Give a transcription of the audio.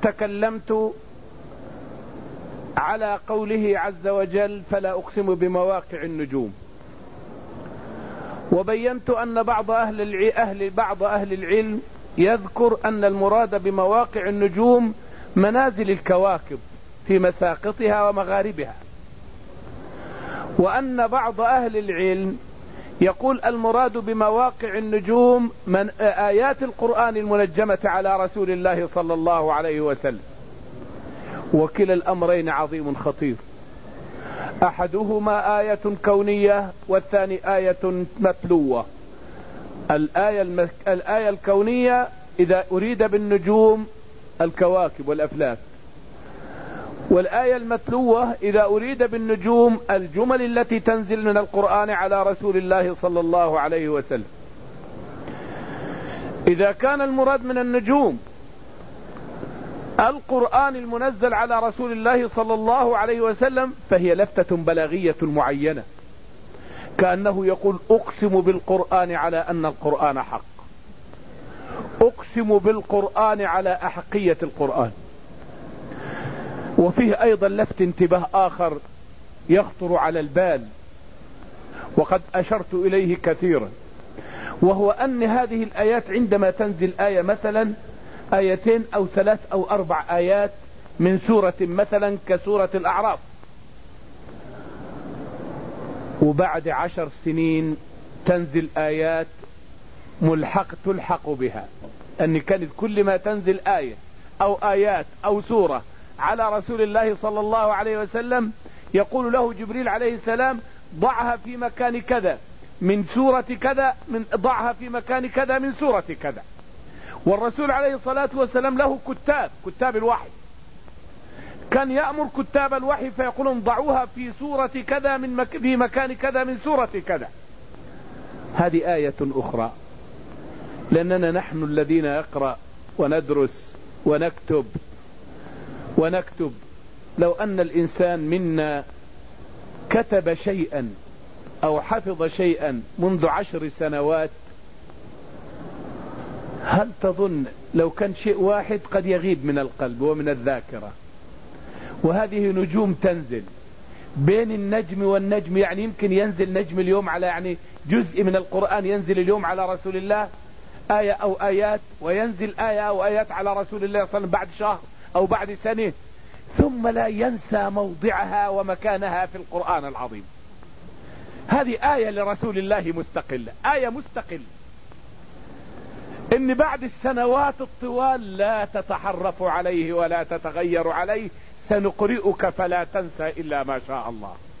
تكلمت على قوله عز وجل فلا أقسم بمواقع النجوم، وبينت أن بعض أهل العلم يذكر أن المراد بمواقع النجوم منازل الكواكب في مساقطها ومغاربها، وأن بعض أهل العلم يقول المراد بمواقع النجوم من آيات القرآن المنجمة على رسول الله صلى الله عليه وسلم. وكلا الأمرين عظيم خطير، أحدهما آية كونية والثاني آية متلوة. الآية الكونية إذا أريد بالنجوم الكواكب والأفلاك، والآية المتلوة إذا أريد بالنجوم الجمل التي تنزل من القرآن على رسول الله صلى الله عليه وسلم. إذا كان المراد من النجوم القرآن المنزل على رسول الله صلى الله عليه وسلم فهي لفتة بلاغية معينة، كأنه يقول أقسم بالقرآن على أن القرآن حق، أقسم بالقرآن على أحقية القرآن. وفيه أيضا لفت انتباه آخر يخطر على البال وقد أشرت إليه كثيرا، وهو أن هذه الآيات عندما تنزل آية مثلا آيتين أو 3 أو 4 آيات من سورة مثلا كسورة الأعراف، وبعد 10 سنين تنزل آيات تلحق بها، أن كانت كل ما تنزل آية أو آيات أو سورة على رسول الله صلى الله عليه وسلم يقول له جبريل عليه السلام ضعها في مكان كذا من سورة كذا، ضعها في مكان كذا من سورة كذا. والرسول عليه الصلاة والسلام له كتاب الوحي، كان يأمر كتاب الوحي فيقولون ضعوها في سورة كذا في مكان كذا من سورة كذا. هذه آية أخرى، لأننا نحن الذين نقرأ وندرس ونكتب لو أن الإنسان منا كتب شيئا أو حفظ شيئا منذ 10 سنوات، هل تظن لو كان شيء واحد قد يغيب من القلب ومن الذاكرة؟ وهذه نجوم تنزل بين النجم والنجم، يعني يمكن ينزل نجم اليوم على جزء من القرآن ينزل اليوم على رسول الله آية أو آيات، وينزل آية أو آيات على رسول الله صلى الله عليه وسلم بعد شهر أو بعد سنة، ثم لا ينسى موضعها ومكانها في القرآن العظيم. هذه آية لرسول الله مستقلة، آية مستقلة، إن بعد السنوات الطوال لا تتحرف عليه ولا تتغير عليه، سنقرئك فلا تنسى إلا ما شاء الله.